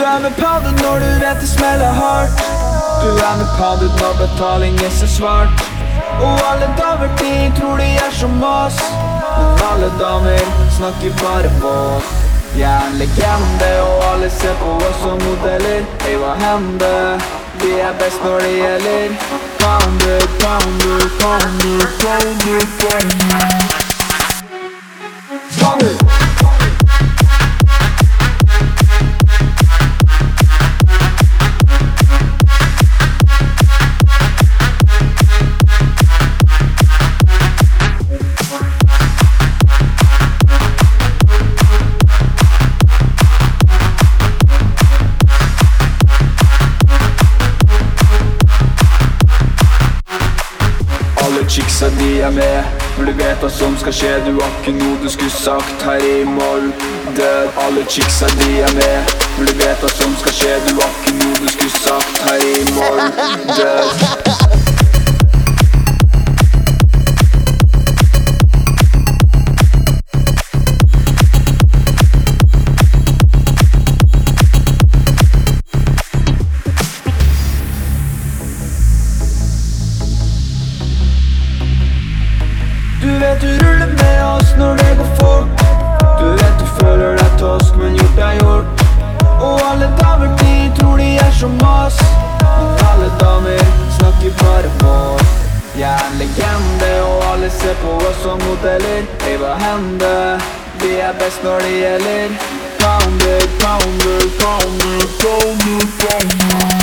med på det når du vet det smeller hardt. Du med på det når betaling er så svart. Og alle damer de tror de som oss, men alle damer snakker bare på oss. Jeg en legende, og alle ser på oss som modeller. Hei, hva hender? Vi best når det gjelder. Pounder, pounder, pounder, pounder, pounder. Pounder! Chicksa de med, for du vet hva som skal skje. Du har ikke noe du skulle sagt her i morgen. Død, alle chicksa de med, for du vet hva som skal skje. Du har ikke noe du skulle sagt her i morgen. Død. Du vet du ruller med oss når det går fort. Du vet du føler deg tosk, men gjort er gjort. Og alle damer de tror de som oss, men alle damer snakker bare på oss. Jeg en legende, og alle ser på oss som modeller. Hei, hva hender? Vi best når det gjelder. Pounder, pounder, pounder, pounder, pounder.